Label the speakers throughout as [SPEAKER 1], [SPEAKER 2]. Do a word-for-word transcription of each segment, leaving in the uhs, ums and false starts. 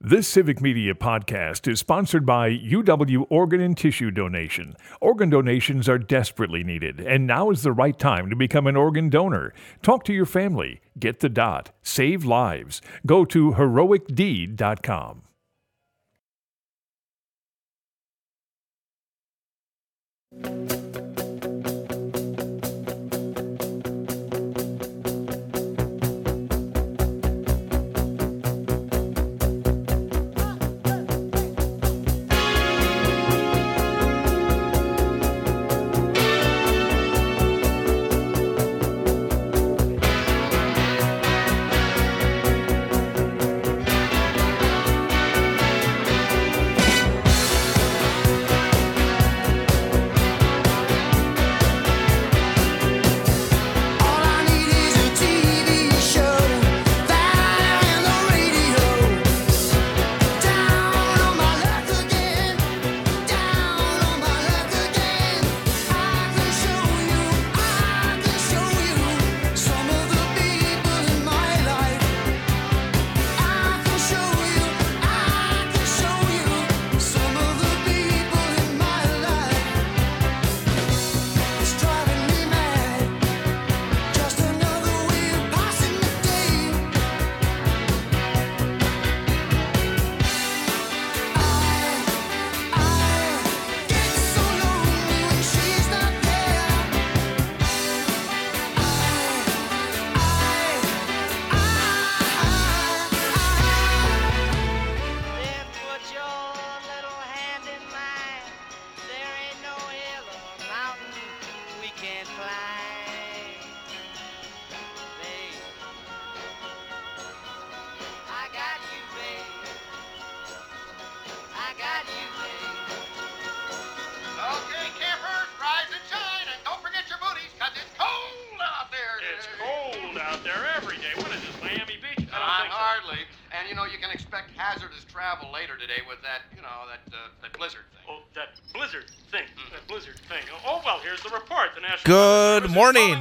[SPEAKER 1] This Civic Media podcast is sponsored by U W Organ and Tissue Donation. Organ donations are desperately needed, and now is the right time to become an organ donor. Talk to your family. Get the dot. Save lives. Go to heroic deed dot com.
[SPEAKER 2] Good morning.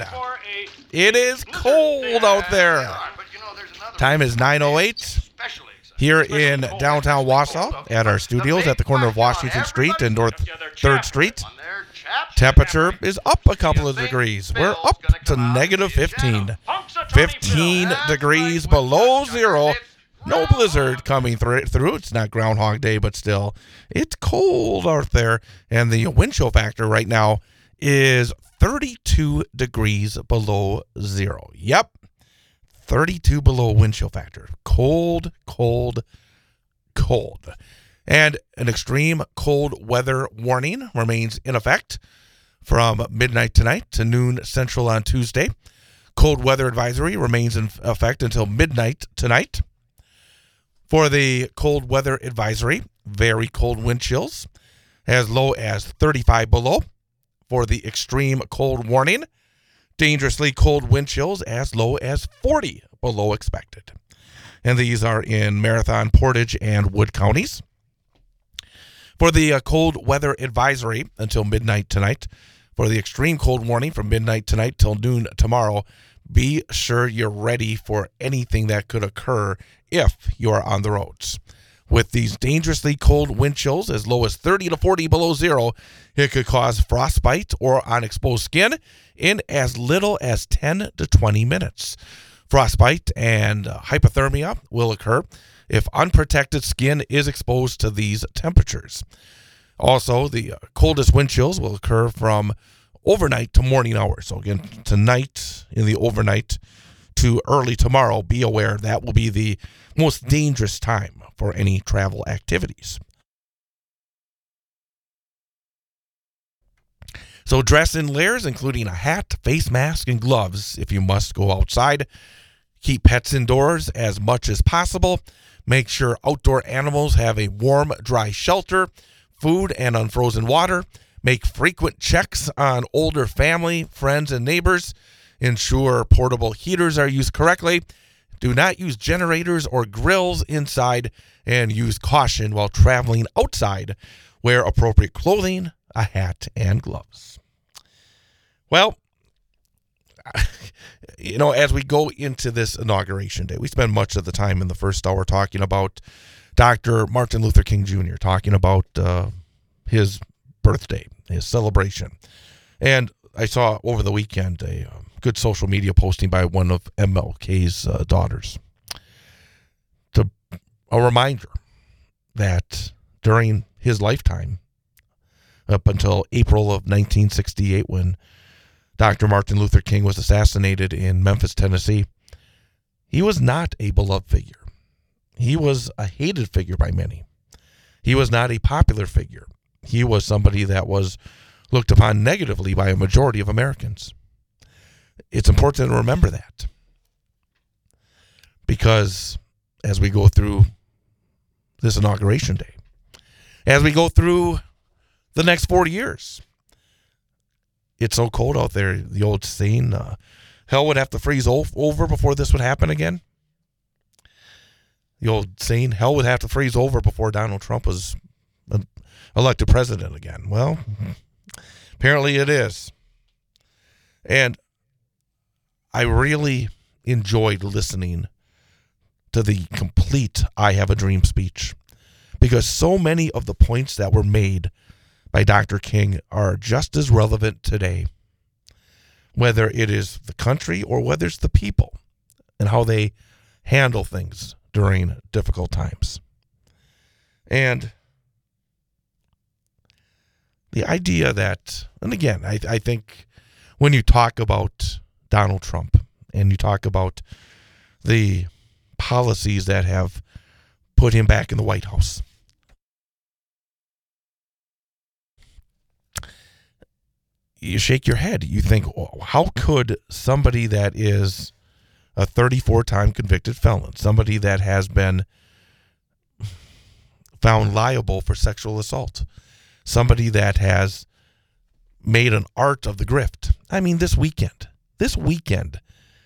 [SPEAKER 2] It is cold out there. Time is nine oh eight here in downtown Wausau at our studios at the corner of Washington Street and North third Street. Temperature is up a couple of degrees. We're up to negative fifteen. fifteen degrees below zero. No blizzard coming through. It's not Groundhog Day, but still, it's cold out there. And the wind chill factor right now is thirty-two degrees below zero. Yep. thirty-two below wind chill factor. Cold, cold, cold. And an extreme cold weather warning remains in effect from midnight tonight to noon central on Tuesday. Cold weather advisory remains in effect until midnight tonight. For the cold weather advisory, very cold wind chills as low as thirty-five below. For the extreme cold warning, dangerously cold wind chills as low as forty below expected. And these are in Marathon, Portage, and Wood counties. For the uh, cold weather advisory until midnight tonight, for the extreme cold warning from midnight tonight till noon tomorrow, be sure you're ready for anything that could occur if you're on the roads. With these dangerously cold wind chills as low as thirty to forty below zero, it could cause frostbite or on exposed skin in as little as ten to twenty minutes. Frostbite and hypothermia will occur if unprotected skin is exposed to these temperatures. Also, the coldest wind chills will occur from overnight to morning hours. So again, tonight in the overnight to early tomorrow, be aware that will be the most dangerous time for any travel activities. So dress in layers, including a hat, face mask, and gloves if you must go outside. Keep pets indoors as much as possible. Make sure outdoor animals have a warm, dry shelter, food, and unfrozen water. Make frequent checks on older family, friends, and neighbors. Ensure portable heaters are used correctly. Do not use generators or grills inside, and use caution while traveling outside. Wear appropriate clothing, a hat, and gloves. Well, you know, as we go into this inauguration day, we spend much of the time in the first hour talking about Doctor Martin Luther King Junior talking about uh, his birthday, his celebration. And I saw over the weekend a uh, good social media posting by one of M L K's uh, daughters. To, a reminder that during his lifetime, up until April of nineteen sixty-eight, when Doctor Martin Luther King was assassinated in Memphis, Tennessee, he was not a beloved figure. He was a hated figure by many. He was not a popular figure. He was somebody that was looked upon negatively by a majority of Americans. It's important to remember that, because as we go through this inauguration day, as we go through the next forty years, it's so cold out there. The old saying, uh, hell would have to freeze over before this would happen again. The old saying, hell would have to freeze over before Donald Trump was elected president again. Well, apparently it is. And I really enjoyed listening to the complete I Have a Dream speech, because so many of the points that were made by Doctor King are just as relevant today, whether it is the country or whether it's the people and how they handle things during difficult times. And the idea that, and again, I, I think when you talk about Donald Trump and you talk about the policies that have put him back in the White House, you shake your head. You think, oh, how could somebody that is a thirty-four time convicted felon, somebody that has been found liable for sexual assault, somebody that has made an art of the grift. I mean, this weekend, this weekend,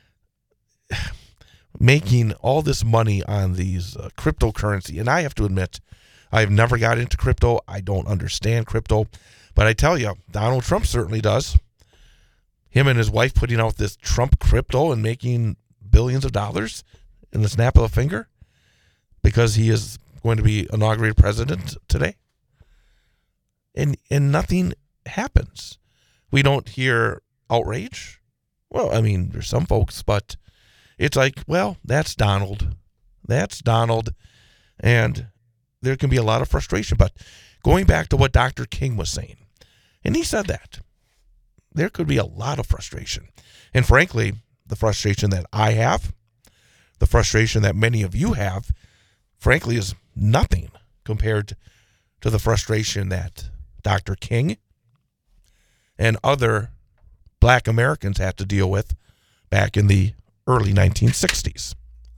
[SPEAKER 2] making all this money on these uh, cryptocurrency. And I have to admit, I've never got into crypto. I don't understand crypto. But I tell you, Donald Trump certainly does. Him and his wife putting out this Trump crypto and making billions of dollars in the snap of a finger because he is going to be inaugurated president today. And and nothing happens. We don't hear outrage. Well, I mean, there's some folks, but it's like, well, that's Donald. That's Donald. And there can be a lot of frustration. But going back to what Doctor King was saying, and he said that, there could be a lot of frustration. And frankly, the frustration that I have, the frustration that many of you have, frankly, is nothing compared to the frustration that Doctor King and other black Americans had to deal with back in the early nineteen sixties.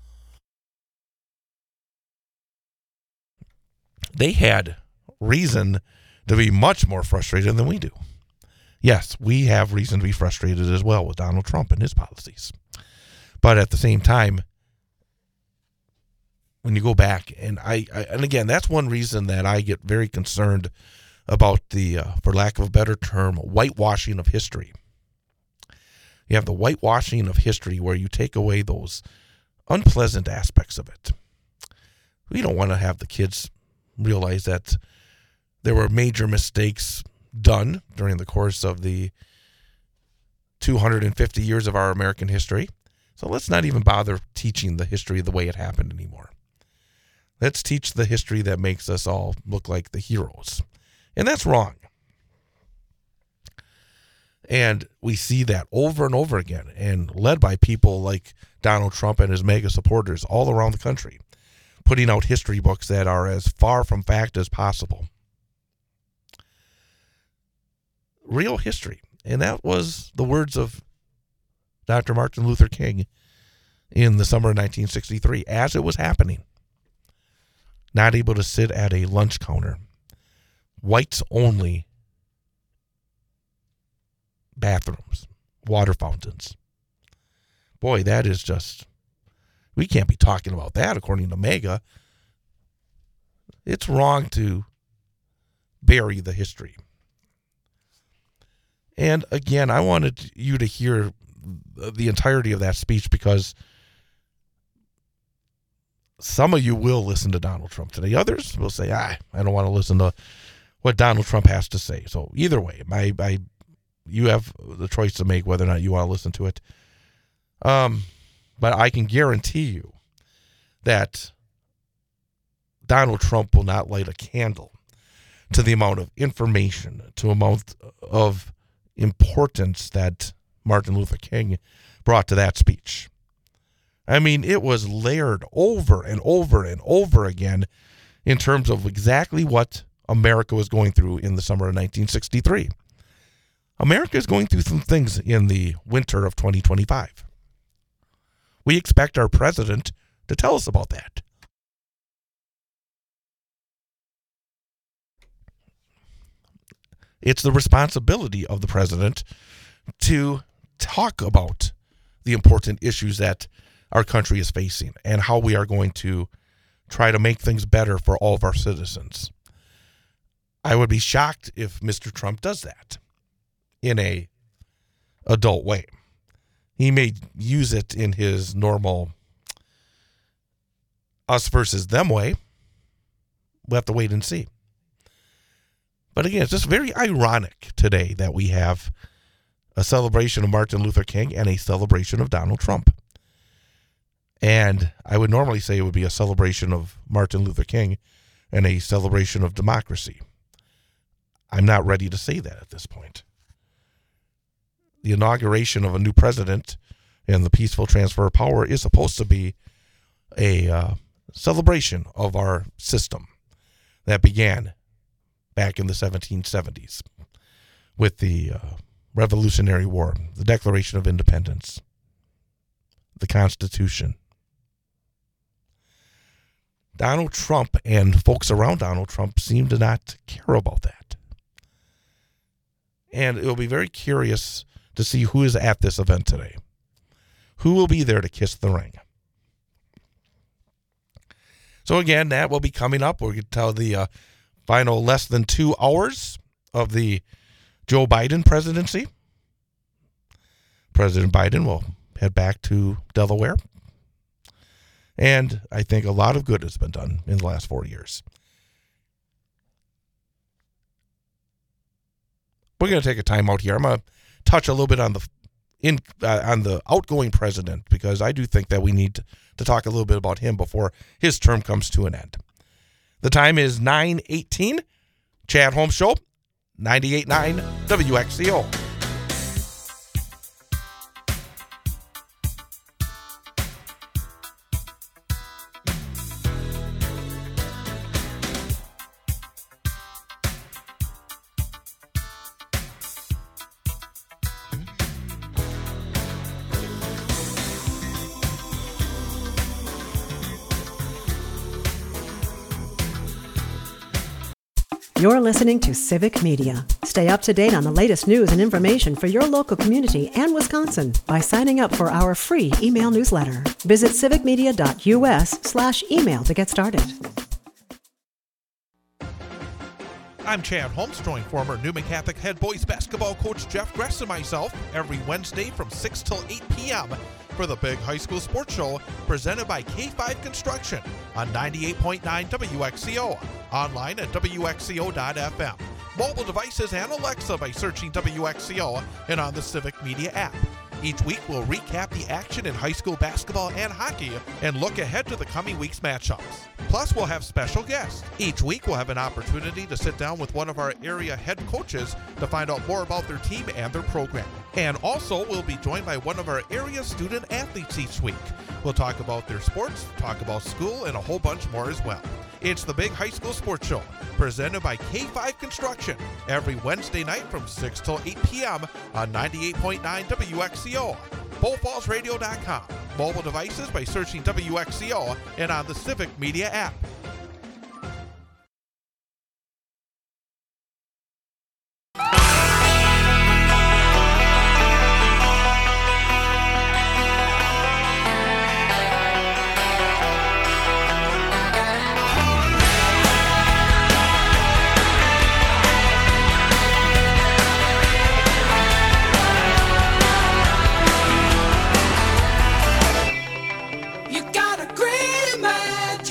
[SPEAKER 2] They had reason to be much more frustrated than we do. Yes, we have reason to be frustrated as well with Donald Trump and his policies. But at the same time, when you go back, and I, I and again, that's one reason that I get very concerned about the, uh, for lack of a better term, whitewashing of history. You have the whitewashing of history where you take away those unpleasant aspects of it. We don't want to have the kids realize that there were major mistakes done during the course of the two hundred fifty years of our American history. So let's not even bother teaching the history the way it happened anymore. Let's teach the history that makes us all look like the heroes. And that's wrong. And we see that over and over again, and led by people like Donald Trump and his mega supporters all around the country, putting out history books that are as far from fact as possible. Real history. And that was the words of Doctor Martin Luther King in the summer of nineteen sixty-three, as it was happening. Not able to sit at a lunch counter. Whites only bathrooms, water fountains. Boy, that is just, we can't be talking about that according to MAGA. It's wrong to bury the history. And again, I wanted you to hear the entirety of that speech because some of you will listen to Donald Trump today. Others will say, ah, I don't want to listen to what Donald Trump has to say. So either way, my, my, you have the choice to make whether or not you want to listen to it. Um, but I can guarantee you that Donald Trump will not light a candle to the amount of information, to the amount of importance that Martin Luther King brought to that speech. I mean, it was layered over and over and over again in terms of exactly what America was going through in the summer of nineteen sixty-three. America is going through some things in the winter of twenty twenty-five. We expect our president to tell us about that. It's the responsibility of the president to talk about the important issues that our country is facing and how we are going to try to make things better for all of our citizens. I would be shocked if Mister Trump does that in a adult way. He may use it in his normal us versus them way. We'll have to wait and see. But again, it's just very ironic today that we have a celebration of Martin Luther King and a celebration of Donald Trump. And I would normally say it would be a celebration of Martin Luther King and a celebration of democracy. I'm not ready to say that at this point. The inauguration of a new president and the peaceful transfer of power is supposed to be a uh, celebration of our system that began back in the seventeen seventies with the uh, Revolutionary War, the Declaration of Independence, the Constitution. Donald Trump and folks around Donald Trump seem to not care about that. And it will be very curious to see who is at this event today. Who will be there to kiss the ring? So again, that will be coming up. We're going to tell the uh, final less than two hours of the Joe Biden presidency. President Biden will head back to Delaware. And I think a lot of good has been done in the last four years. We're going to take a time out here. I'm going to touch a little bit on the in uh, on the outgoing president, because I do think that we need to, to talk a little bit about him before his term comes to an end. The time is nine eighteen. Chad Holmes Show, ninety-eight point nine W X C O.
[SPEAKER 3] You're listening to Civic Media. Stay up to date on the latest news and information for your local community and Wisconsin by signing up for our free email newsletter. Visit civicmedia.us slash email to get started.
[SPEAKER 2] I'm Chad Holmes, joined former Newman Catholic head boys basketball coach Jeff Gress and myself every Wednesday from six till eight p.m. for the Big High School Sports Show presented by K five Construction on ninety-eight point nine W X C O, online at W X C O dot F M, mobile devices and Alexa by searching W X C O, and on the Civic Media app. Each week we'll recap the action in high school basketball and hockey and look ahead to the coming week's matchups. Plus, we'll have special guests. Each week we'll have an opportunity to sit down with one of our area head coaches to find out more about their team and their program. And also, we'll be joined by one of our area student athletes each week. We'll talk about their sports, talk about school, and a whole bunch more as well. It's the Big High School Sports Show, presented by K five Construction, every Wednesday night from six till eight p.m. on ninety-eight point nine W X C O, bull falls radio dot com, mobile devices by searching W X C O, and on the Civic Media app.
[SPEAKER 4] You got a great man.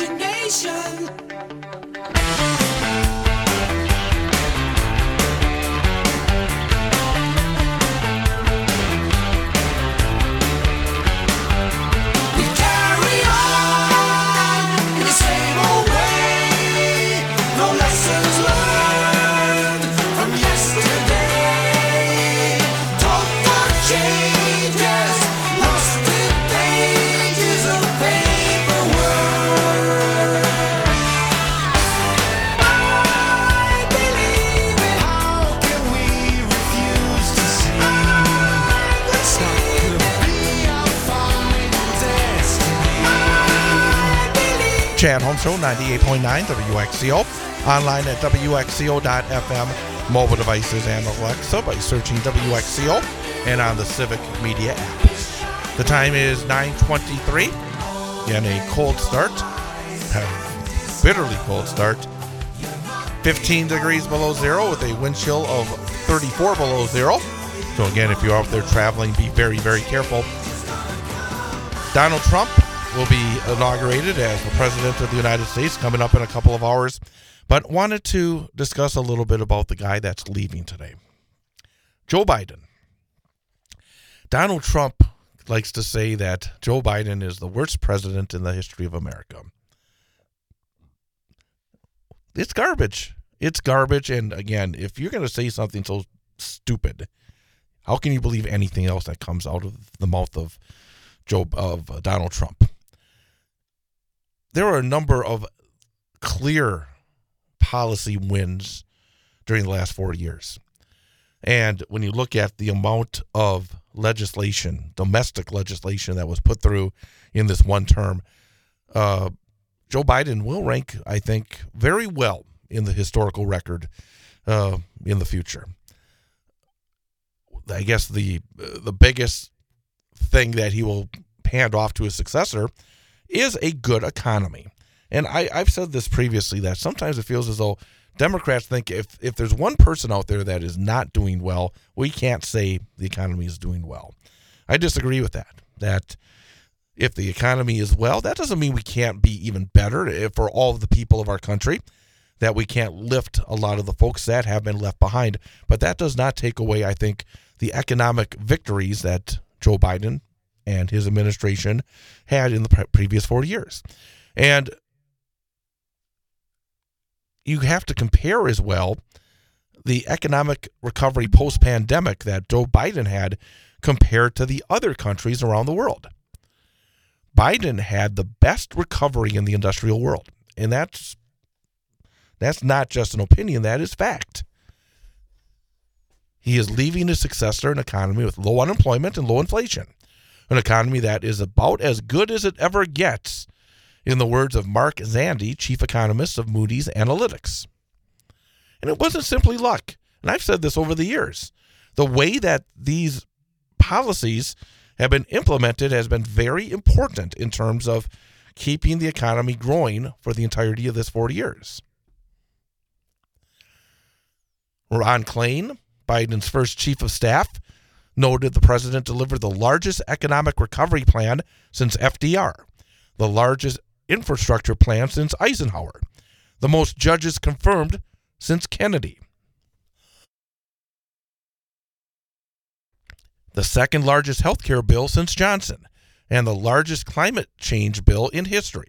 [SPEAKER 2] Chad Holmes Show, ninety-eight point nine W X C O. Online at W X C O dot F M. Mobile devices and Alexa by searching W X C O and on the Civic Media app. The time is nine twenty-three. Again, a cold start. A bitterly cold start. fifteen degrees below zero with a wind chill of thirty-four below zero. So again, if you're out there traveling, be very, very careful. Donald Trump will be inaugurated as the President of the United States coming up in a couple of hours, but wanted to discuss a little bit about the guy that's leaving today. Joe Biden. Donald Trump likes to say that Joe Biden is the worst president in the history of America. It's garbage. It's garbage, and again, if you're going to say something so stupid, how can you believe anything else that comes out of the mouth of Joe of uh, Donald Trump? There are a number of clear policy wins during the last four years. And when you look at the amount of legislation, domestic legislation that was put through in this one term, uh, Joe Biden will rank, I think, very well in the historical record uh, in the future. I guess the the biggest thing that he will hand off to his successor is a good economy. And I, I've said this previously, that sometimes it feels as though Democrats think if, if there's one person out there that is not doing well, we can't say the economy is doing well. I disagree with that. That if the economy is well, that doesn't mean we can't be even better for all of the people of our country, that we can't lift a lot of the folks that have been left behind. But that does not take away, I think, the economic victories that Joe Biden and his administration had in the pre- previous four years. And you have to compare as well the economic recovery post-pandemic that Joe Biden had compared to the other countries around the world. Biden had the best recovery in the industrial world. And that's that's not just an opinion, that is fact. He is leaving his successor an economy with low unemployment and low inflation. An economy that is about as good as it ever gets, in the words of Mark Zandi, chief economist of Moody's Analytics. And it wasn't simply luck. And I've said this over the years. The way that these policies have been implemented has been very important in terms of keeping the economy growing for the entirety of this forty years. Ron Klain, Biden's first chief of staff, noted the president delivered the largest economic recovery plan since F D R, the largest infrastructure plan since Eisenhower, the most judges confirmed since Kennedy, the second largest health care bill since Johnson, and the largest climate change bill in history.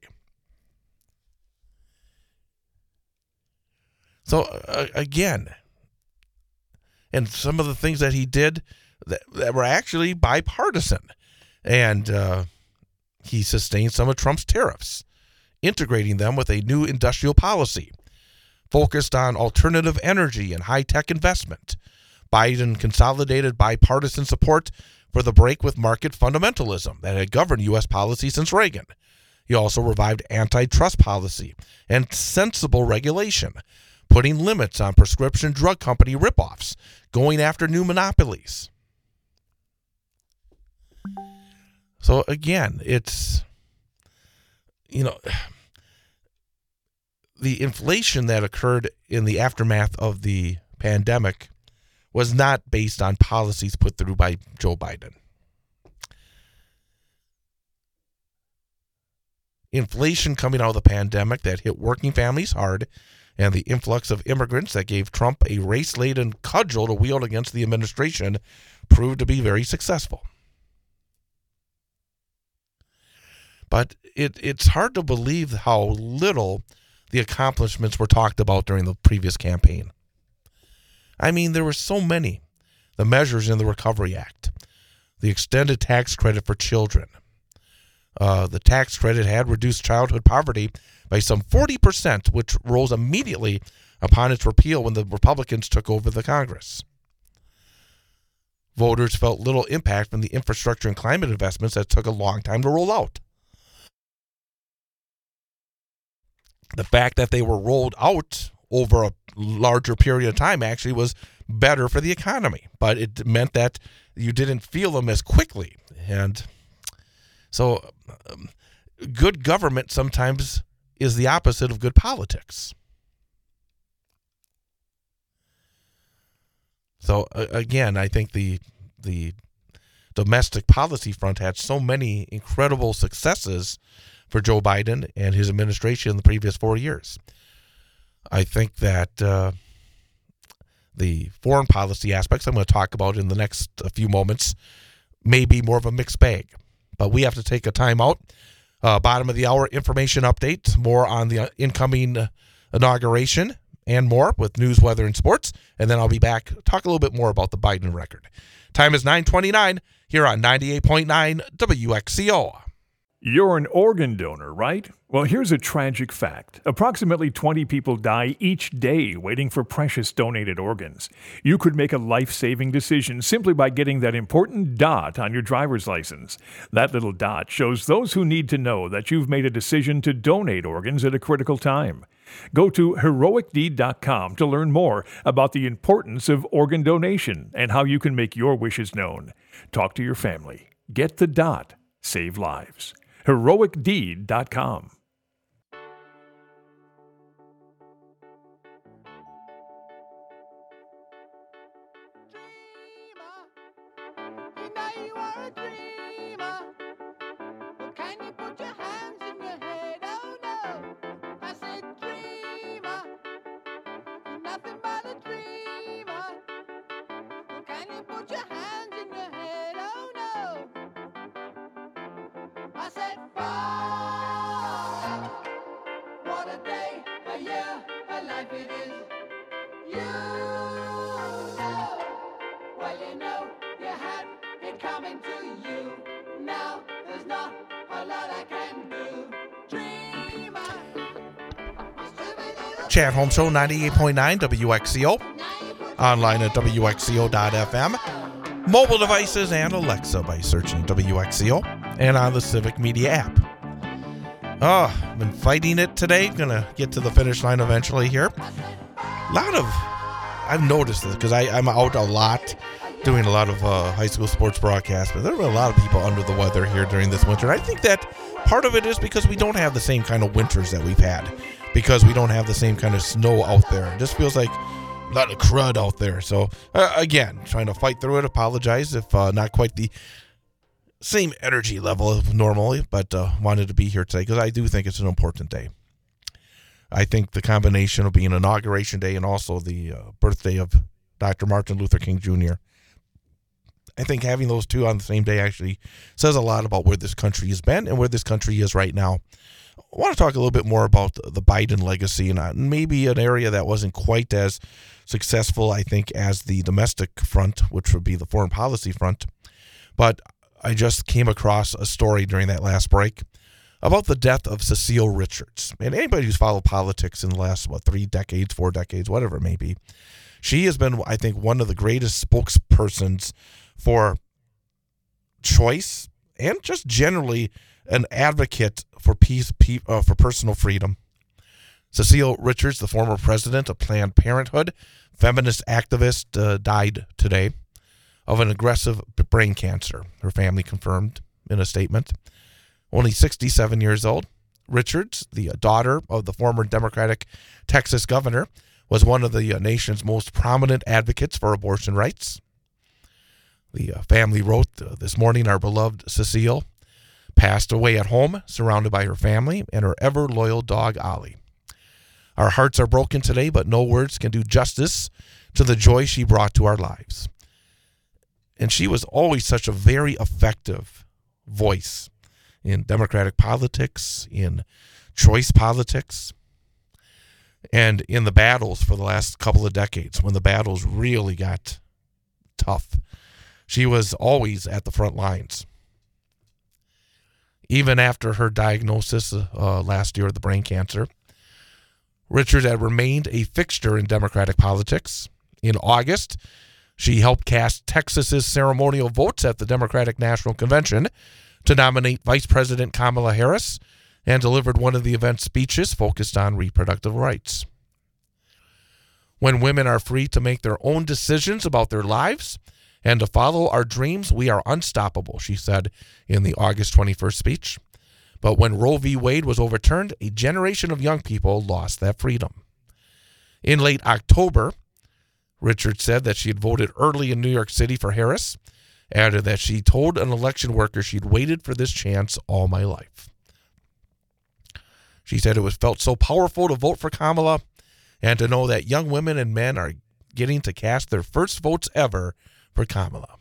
[SPEAKER 2] So, uh, again, and some of the things that he did that, that were actually bipartisan. And uh, he sustained some of Trump's tariffs, integrating them with a new industrial policy focused on alternative energy and high-tech investment. Biden consolidated bipartisan support for the break with market fundamentalism that had governed U S policy since Reagan. He also revived antitrust policy and sensible regulation, putting limits on prescription drug company ripoffs, going after new monopolies. So again, it's, you know, the inflation that occurred in the aftermath of the pandemic was not based on policies put through by Joe Biden. Inflation coming out of the pandemic that hit working families hard, and the influx of immigrants that gave Trump a race-laden cudgel to wield against the administration proved to be very successful. But it, it's hard to believe how little the accomplishments were talked about during the previous campaign. I mean, there were so many. The measures in the Recovery Act, the extended tax credit for children. Uh, the tax credit had reduced childhood poverty by some forty percent, which rose immediately upon its repeal when the Republicans took over the Congress. Voters felt little impact from the infrastructure and climate investments that took a long time to roll out. the fact that they were rolled out over a larger period of time actually was better for the economy, but it meant that you didn't feel them as quickly. And so um, good government sometimes is the opposite of good politics. So uh, again, I think the the domestic policy front had so many incredible successes for Joe Biden and his administration in the previous four years. I think that uh, the foreign policy aspects I'm going to talk about in the next a few moments may be more of a mixed bag. But we have to take a time out. Uh, bottom of the hour information update, more on the incoming uh, inauguration and more with news, weather, and sports. And then I'll be back to talk a little bit more about the Biden record. Time is nine twenty-nine here on ninety-eight point nine W X C O.
[SPEAKER 1] You're an organ donor, right? Well, here's a tragic fact. Approximately twenty people die each day waiting for precious donated organs. You could make a life-saving decision simply by getting that important dot on your driver's license. That little dot shows those who need to know that you've made a decision to donate organs at a critical time. Go to heroic deed dot com to learn more about the importance of organ donation and how you can make your wishes known. Talk to your family. Get the dot. Save lives. heroic deed dot com.
[SPEAKER 2] Chat Home Show ninety-eight point nine W X C O. Online at W X C O dot F M. Mobile devices and Alexa by searching W X C O. And on the Civic Media app. Oh, I've been fighting it today. Gonna get to the finish line eventually here. A lot of, I've noticed this because I'm out a lot doing a lot of uh, high school sports broadcasts, but there were a lot of people under the weather here during this winter. I think that part of it is because we don't have the same kind of winters that we've had, because we don't have the same kind of snow out there. It just feels like a lot of crud out there. So, uh, again, trying to fight through it. Apologize if uh, not quite the same energy level of normally, but uh, wanted to be here today because I do think it's an important day. I think the combination of being Inauguration Day and also the uh, birthday of Doctor Martin Luther King Junior, I think having those two on the same day actually says a lot about where this country has been and where this country is right now. I want to talk a little bit more about the Biden legacy and maybe an area that wasn't quite as successful, I think, as the domestic front, which would be the foreign policy front. But I just came across a story during that last break about the death of Cecile Richards. And anybody who's followed politics in the last, what, three decades, four decades, whatever it may be, she has been, I think, one of the greatest spokespersons for choice and just generally an advocate for peace, pe- uh, for personal freedom. Cecile Richards, the former president of Planned Parenthood, feminist activist, uh, died today of an aggressive brain cancer, her family confirmed in a statement. Only sixty-seven years old, Richards, the daughter of the former Democratic Texas governor, was one of the nation's most prominent advocates for abortion rights. The family wrote uh, this morning, our beloved Cecile passed away at home, surrounded by her family and her ever-loyal dog, Ollie. Our hearts are broken today, but no words can do justice to the joy she brought to our lives. And she was always such a very effective voice in Democratic politics, in choice politics, and in the battles for the last couple of decades, when the battles really got tough. She was always at the front lines. Even after her diagnosis uh, last year of the brain cancer, Richards had remained a fixture in Democratic politics. In August, she helped cast Texas's ceremonial votes at the Democratic National Convention to nominate Vice President Kamala Harris and delivered one of the event's speeches focused on reproductive rights. When women are free to make their own decisions about their lives and to follow our dreams, we are unstoppable, she said in the August twenty-first speech. But when Roe v. Wade was overturned, a generation of young people lost that freedom. In late October, Richards said that she had voted early in New York City for Harris, added that she told an election worker she'd waited for this chance all my life. She said it was felt so powerful to vote for Kamala and to know that young women and men are getting to cast their first votes ever for Kamala.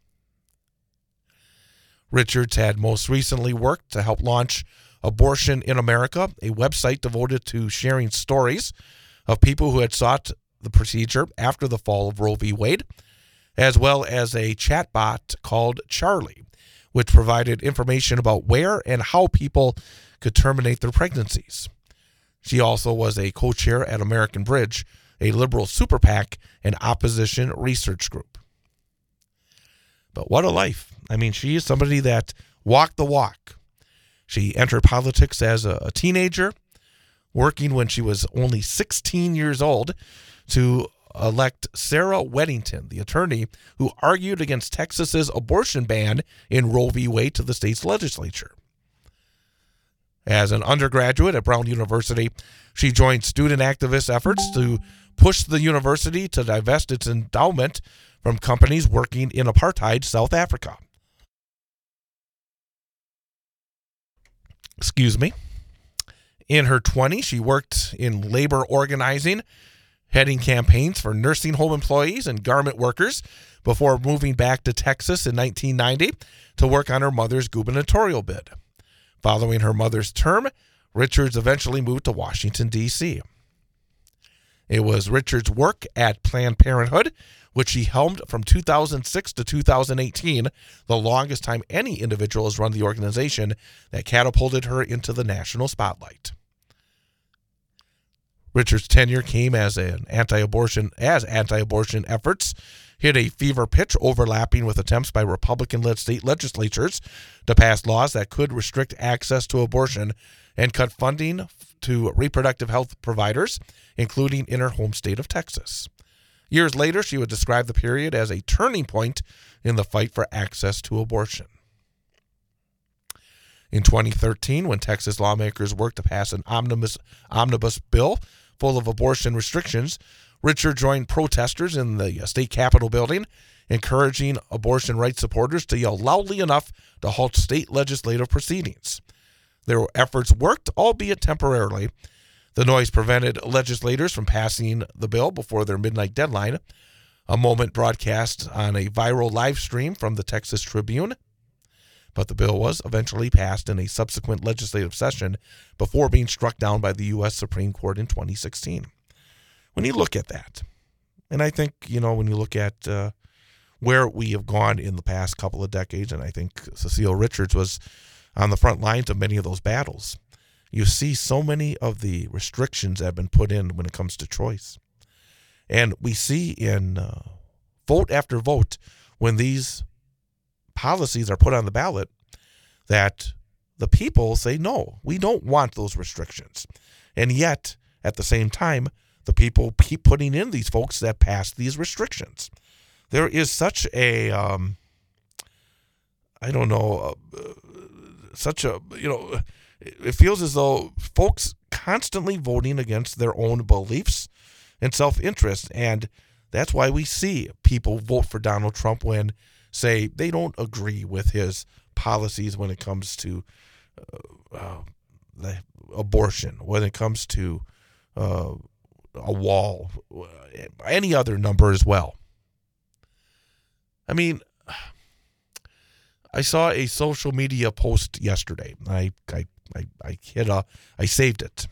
[SPEAKER 2] Richards had most recently worked to help launch Abortion in America, a website devoted to sharing stories of people who had sought the procedure after the fall of Roe v. Wade, as well as a chatbot called Charlie, which provided information about where and how people could terminate their pregnancies. She also was a co-chair at American Bridge, a liberal super PAC and opposition research group. But what a life. I mean, she is somebody that walked the walk. She entered politics as a, a teenager, working when she was only sixteen years old to elect Sarah Weddington, the attorney who argued against Texas's abortion ban in Roe v. Wade to the state's legislature. As an undergraduate at Brown University, she joined student activist efforts to push the university to divest its endowment from companies working in apartheid South Africa. Excuse me. In her twenties, she worked in labor organizing, heading campaigns for nursing home employees and garment workers before moving back to Texas in nineteen ninety to work on her mother's gubernatorial bid. Following her mother's term, Richards eventually moved to Washington, D C It was Richards' work at Planned Parenthood, which she helmed from two thousand six to two thousand eighteen, the longest time any individual has run the organization, that catapulted her into the national spotlight. Richards' tenure came as an anti-abortion as anti-abortion efforts hit a fever pitch, overlapping with attempts by Republican-led state legislatures to pass laws that could restrict access to abortion and cut funding to reproductive health providers, including in her home state of Texas. Years later, she would describe the period as a turning point in the fight for access to abortion. In twenty thirteen, when Texas lawmakers worked to pass an omnibus, omnibus bill full of abortion restrictions, Richard joined protesters in the state capitol building, encouraging abortion rights supporters to yell loudly enough to halt state legislative proceedings. Their efforts worked, albeit temporarily. The noise prevented legislators from passing the bill before their midnight deadline, a moment broadcast on a viral live stream from the Texas Tribune. But the bill was eventually passed in a subsequent legislative session before being struck down by the U S Supreme Court in twenty sixteen. When you look at that, and I think, you know, when you look at uh, where we have gone in the past couple of decades, and I think Cecile Richards was on the front lines of many of those battles, you see so many of the restrictions that have been put in when it comes to choice. And we see in uh, vote after vote, when these policies are put on the ballot, that the people say, no, we don't want those restrictions. And yet, at the same time, the people keep putting in these folks that pass these restrictions. There is such a, um, I don't know, uh, such a, you know, it feels as though folks constantly voting against their own beliefs and self-interest. And that's why we see people vote for Donald Trump when, say, they don't agree with his policies when it comes to uh, uh, abortion, when it comes to uh, a wall, any other number as well. I mean, I saw a social media post yesterday. I I I, I hit a, I saved it,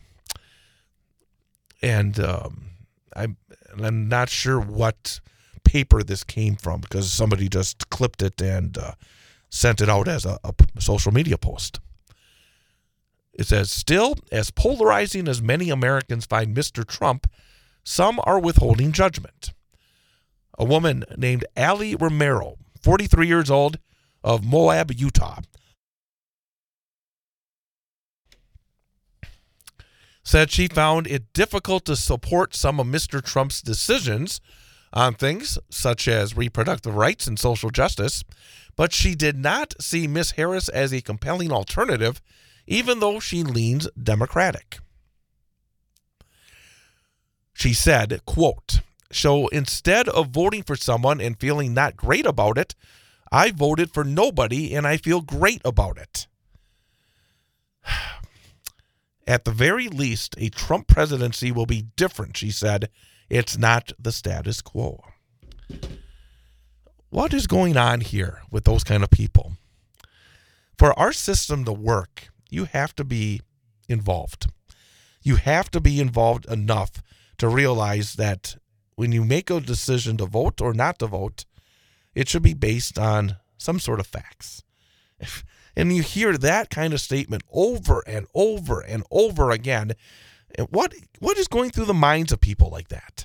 [SPEAKER 2] and um, I'm I'm not sure what paper this came from because somebody just clipped it and uh, sent it out as a, a social media post. It says, still, as polarizing as many Americans find Mister Trump, some are withholding judgment. A woman named Allie Romero, forty-three years old, of Moab, Utah, said she found it difficult to support some of Mister Trump's decisions on things such as reproductive rights and social justice, but she did not see Miz Harris as a compelling alternative, even though she leans Democratic. She said, quote, "So instead of voting for someone and feeling not great about it, I voted for nobody and I feel great about it." At the very least, a Trump presidency will be different, she said. It's not the status quo. What is going on here with those kind of people? For our system to work, you have to be involved. You have to be involved enough to realize that when you make a decision to vote or not to vote, it should be based on some sort of facts. And you hear that kind of statement over and over and over again. And what what is going through the minds of people like that?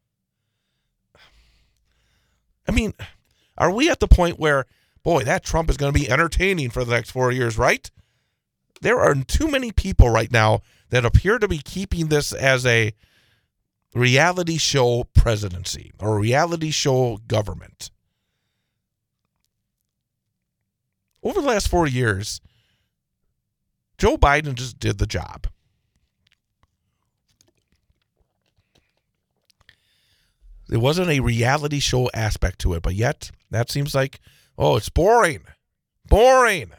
[SPEAKER 2] I mean, are we at the point where, boy, that Trump is going to be entertaining for the next four years, right? There are too many people right now that appear to be keeping this as a reality show presidency or reality show government. Over the last four years, Joe Biden just did the job. There wasn't a reality show aspect to it, but yet that seems like, oh, it's boring. Boring.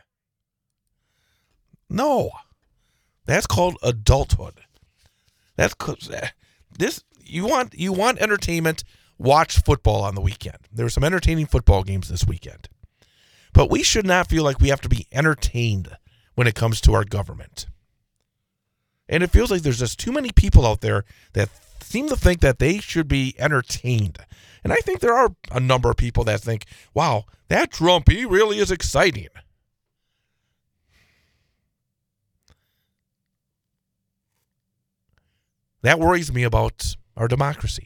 [SPEAKER 2] No. That's called adulthood. That's this you want you want entertainment, watch football on the weekend. There were some entertaining football games this weekend. But we should not feel like we have to be entertained when it comes to our government. And it feels like there's just too many people out there that seem to think that they should be entertained. And I think there are a number of people that think, wow, that Trump, he really is exciting. That worries me about our democracy.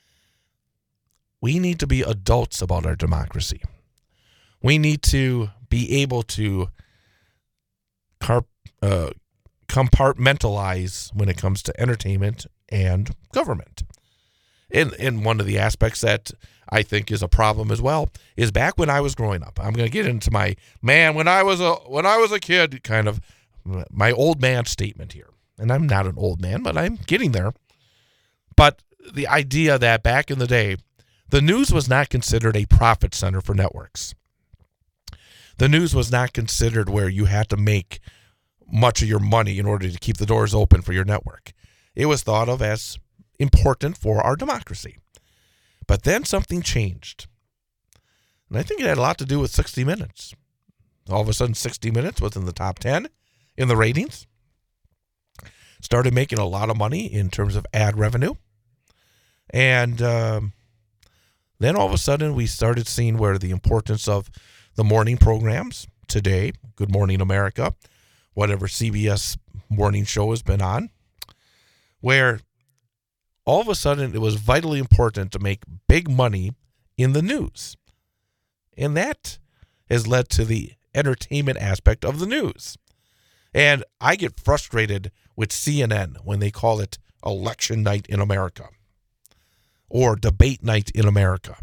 [SPEAKER 2] We need to be adults about our democracy. We need to be able to carp, uh, compartmentalize when it comes to entertainment and government. And, and one of the aspects that I think is a problem as well is back when I was growing up. I'm going to get into my, man, when I was a when I was a kid, kind of my old man statement here. And I'm not an old man, but I'm getting there. But the idea that back in the day, the news was not considered a profit center for networks. The news was not considered where you had to make much of your money in order to keep the doors open for your network. It was thought of as important for our democracy. But then something changed. And I think it had a lot to do with sixty minutes. All of a sudden, sixty minutes was in the top ten in the ratings. Started making a lot of money in terms of ad revenue. And um, then all of a sudden, we started seeing where the importance of the morning programs today, Good Morning America, whatever C B S morning show has been on, where all of a sudden it was vitally important to make big money in the news. And that has led to the entertainment aspect of the news. And I get frustrated with C N N when they call it election night in America or debate night in America.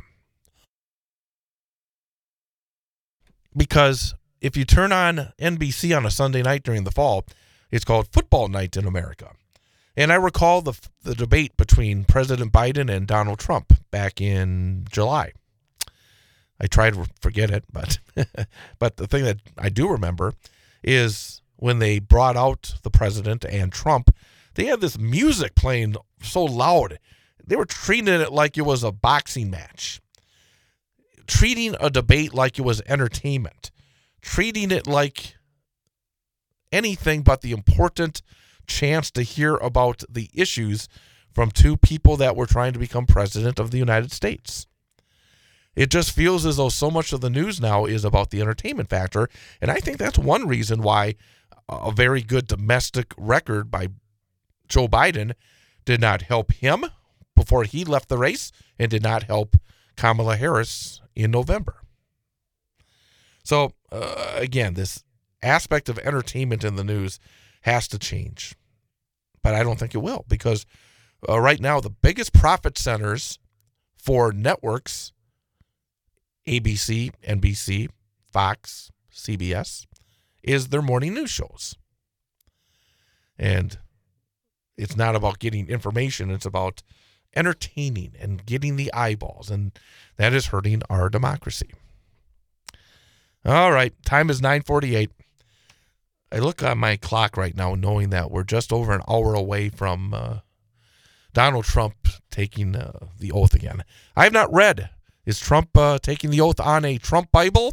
[SPEAKER 2] Because if you turn on N B C on a Sunday night during the fall, it's called football night in America. And I recall the the debate between President Biden and Donald Trump back in July. I try to forget it, but but the thing that I do remember is when they brought out the president and Trump, they had this music playing so loud. They were treating it like it was a boxing match. Treating a debate like it was entertainment, treating it like anything but the important chance to hear about the issues from two people that were trying to become president of the United States. It just feels as though so much of the news now is about the entertainment factor, and I think that's one reason why a very good domestic record by Joe Biden did not help him before he left the race and did not help Kamala Harris in November. So, uh, again, this aspect of entertainment in the news has to change. but I don't think it will, because uh, right now the biggest profit centers for networks, A B C, N B C, Fox, C B S, is their morning news shows. And it's not about getting information. It's about entertaining and getting the eyeballs. And that is hurting our democracy. All right. Time is nine forty-eight. I look on my clock right now knowing that we're just over an hour away from uh, Donald Trump taking uh, the oath again. I have not read. Is Trump uh, taking the oath on a Trump Bible?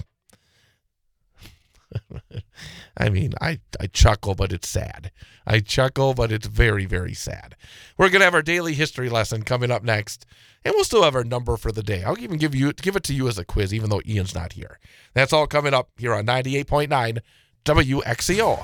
[SPEAKER 2] I mean, I, I chuckle, but it's sad. I chuckle, but it's very, very sad. We're going to have our daily history lesson coming up next, and we'll still have our number for the day. I'll even give you give it to you as a quiz, even though Ian's not here. That's all coming up here on ninety-eight point nine W X C O.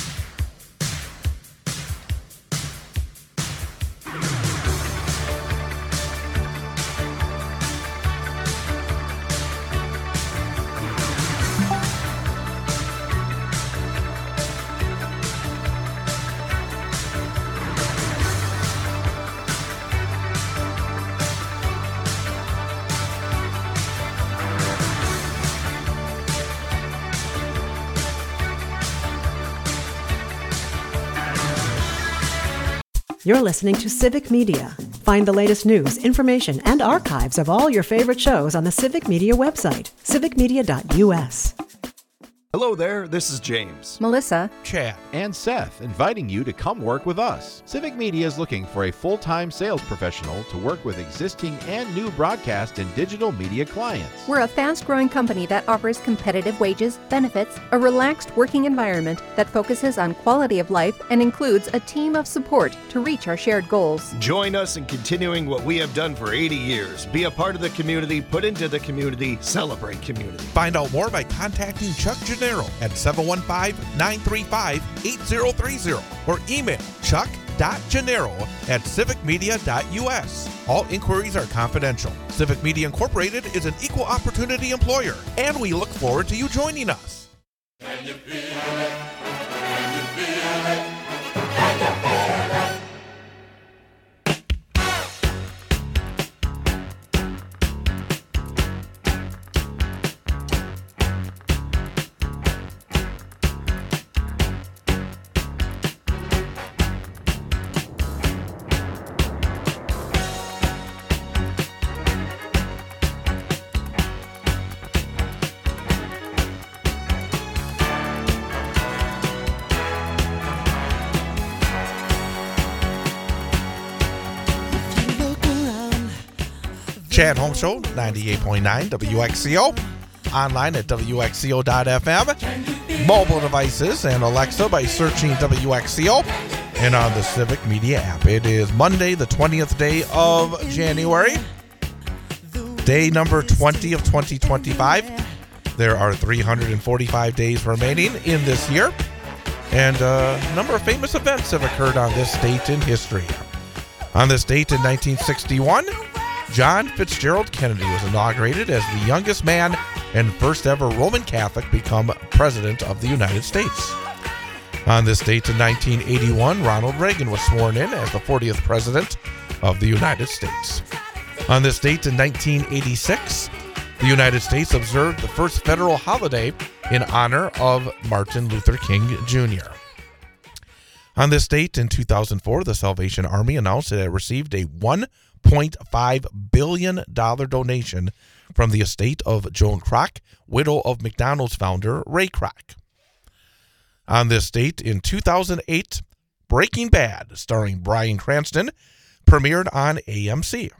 [SPEAKER 3] You're listening to Civic Media. Find the latest news, information, and archives of all your favorite shows on the Civic Media website, civic media dot U S.
[SPEAKER 4] Hello there, this is James,
[SPEAKER 5] Melissa,
[SPEAKER 2] Chad,
[SPEAKER 6] and Seth, inviting you to come work with us. Civic Media is looking for a full-time sales professional to work with existing and new broadcast and digital media clients.
[SPEAKER 5] We're a fast-growing company that offers competitive wages, benefits, a relaxed working environment that focuses on quality of life, and includes a team of support to reach our shared goals.
[SPEAKER 4] Join us in continuing what we have done for eighty years. Be a part of the community, put into the community, celebrate community.
[SPEAKER 2] Find out more by contacting Chuck Gennaro at seven one five, nine three five, eight zero three zero or email chuck dot gennaro at civic media dot U S. All inquiries are confidential. Civic Media Incorporated is an equal opportunity employer, and we look forward to you joining us. Can you feel it? Can you feel it? Can you feel it? Chad Home Show, ninety-eight point nine W X C O. Online at W X C O dot F M. Mobile devices and Alexa by searching W X C O. And on the Civic Media app. It is Monday, the twentieth day of January. Day number twenty of twenty twenty-five. There are three hundred forty-five days remaining in this year. And uh, a number of famous events have occurred on this date in history. On this date in nineteen sixty-one, John Fitzgerald Kennedy was inaugurated as the youngest man and first ever Roman Catholic become President of the United States. On this date in nineteen eighty-one, Ronald Reagan was sworn in as the fortieth President of the United States. On this date in nineteen eighty-six, the United States observed the first federal holiday in honor of Martin Luther King Junior On this date in two thousand four, the Salvation Army announced that it received a one point five billion dollars donation from the estate of Joan Kroc, widow of McDonald's founder Ray Kroc. On this date in two thousand eight, Breaking Bad, starring Bryan Cranston, premiered on A M C.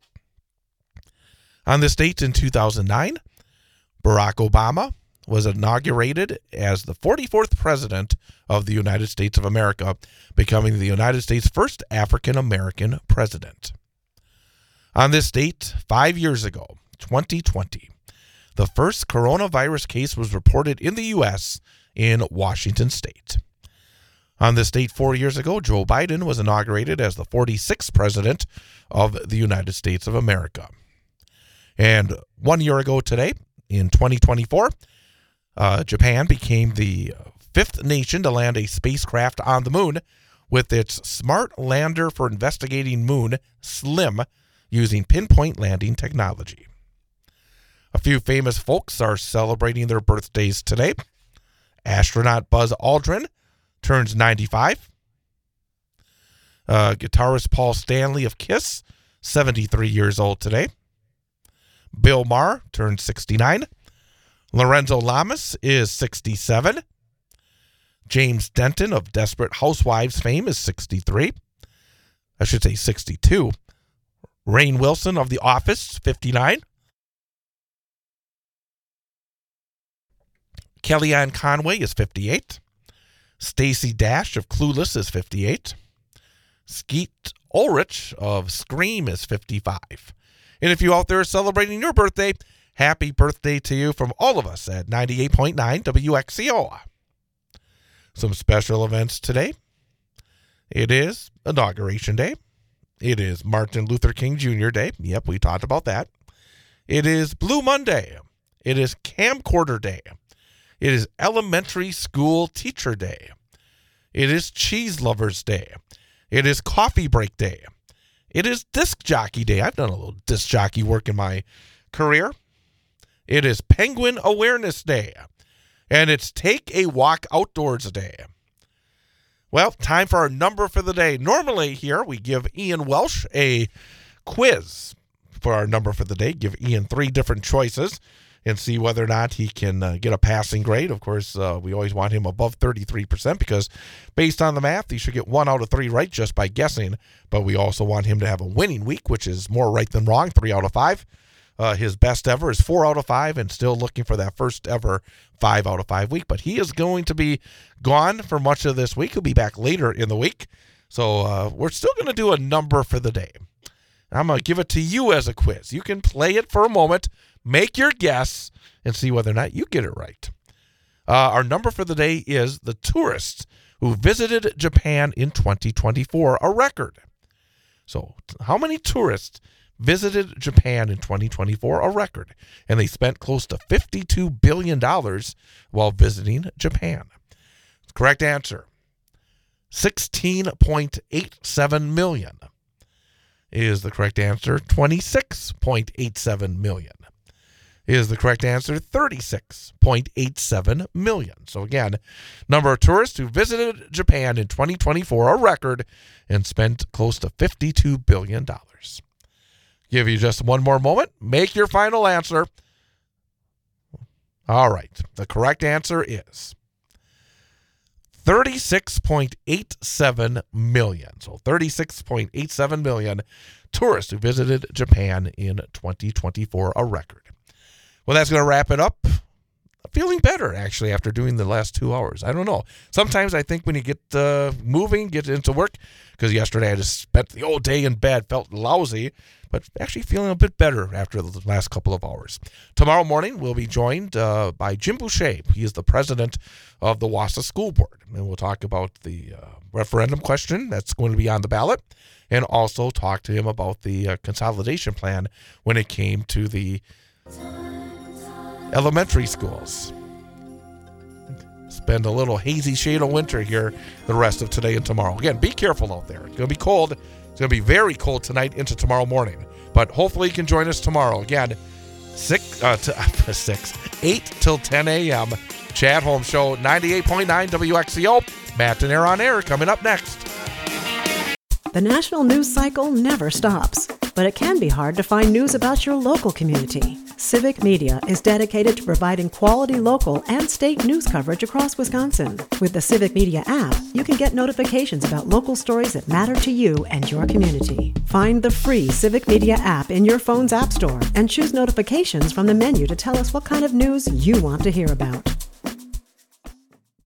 [SPEAKER 2] On this date in two thousand nine, Barack Obama was inaugurated as the forty-fourth President of the United States of America, becoming the United States' first African-American president. On this date, five years ago, twenty twenty, the first coronavirus case was reported in the U S in Washington State. On this date, four years ago, Joe Biden was inaugurated as the forty-sixth President of the United States of America. And one year ago today, in twenty twenty-four, uh, Japan became the fifth nation to land a spacecraft on the moon, with its Smart Lander for Investigating Moon, SLIM, using pinpoint landing technology. A few famous folks are celebrating their birthdays today. Astronaut Buzz Aldrin turns ninety-five. Uh, guitarist Paul Stanley of Kiss, seventy-three years old today. Bill Maher turns sixty-nine. Lorenzo Lamas is sixty-seven. James Denton of Desperate Housewives fame is sixty-three. I should say sixty-two. Rainn Wilson of The Office, fifty-nine. Kellyanne Conway is fifty-eight. Stacey Dash of Clueless is fifty-eight. Skeet Ulrich of Scream is fifty-five. And if you out there are celebrating your birthday, happy birthday to you from all of us at ninety-eight point nine W X C O. Some special events today. It is Inauguration Day. It is Martin Luther King Junior Day. Yep, we talked about that. It is Blue Monday. It is Camcorder Day. It is Elementary School Teacher Day. It is Cheese Lovers Day. It is Coffee Break Day. It is Disc Jockey Day. I've done a little disc jockey work in my career. It is Penguin Awareness Day. And it's Take a Walk Outdoors Day. Well, time for our number for the day. Normally here we give Ian Welsh a quiz for our number for the day. Give Ian three different choices and see whether or not he can uh, get a passing grade. Of course, uh, we always want him above thirty-three percent because based on the math, he should get one out of three right just by guessing. But we also want him to have a winning week, which is more right than wrong, three out of five. Uh, his best ever is four out of five and still looking for that first ever five out of five week. But he is going to be gone for much of this week. He'll be back later in the week. So uh, we're still going to do a number for the day. I'm going to give it to you as a quiz. You can play it for a moment, make your guess, and see whether or not you get it right. Uh, our number for the day is the tourists who visited Japan in twenty twenty-four, a record. So how many tourists visited Japan in twenty twenty-four, a record? And they spent close to fifty-two billion dollars while visiting Japan. Correct answer, sixteen point eight seven million dollars. Is the correct answer. twenty-six point eight seven million dollars is the correct answer. thirty-six point eight seven million dollars. So again, number of tourists who visited Japan in twenty twenty-four, a record, and spent close to fifty-two billion dollars. Give you just one more moment. Make your final answer. All right. The correct answer is thirty-six point eight seven million. So thirty-six point eight seven million tourists who visited Japan in twenty twenty-four, a record. Well, that's going to wrap it up. I'm feeling better, actually, after doing the last two hours. I don't know. Sometimes I think when you get uh, moving, get into work, because yesterday I just spent the whole day in bed, felt lousy, but actually feeling a bit better after the last couple of hours. Tomorrow morning, we'll be joined uh, by Jim Boucher. He is the president of the Wausau School Board. And we'll talk about the uh, referendum question that's going to be on the ballot, and also talk to him about the uh, consolidation plan when it came to the elementary schools. Spend a little hazy shade of winter here the rest of today and tomorrow. Again, be careful out there. It's going to be cold. It's going to be very cold tonight into tomorrow morning. But hopefully you can join us tomorrow. Again, six, uh, t- six, eight till ten a.m. Chad Holmes Show, ninety-eight point nine W X C O. Matt and Air on Air coming up next.
[SPEAKER 3] The national news cycle never stops, but it can be hard to find news about your local community. Civic Media is dedicated to providing quality local and state news coverage across Wisconsin. With the Civic Media app, you can get notifications about local stories that matter to you and your community. Find the free Civic Media app in your phone's app store and choose notifications from the menu to tell us what kind of news you want to hear about.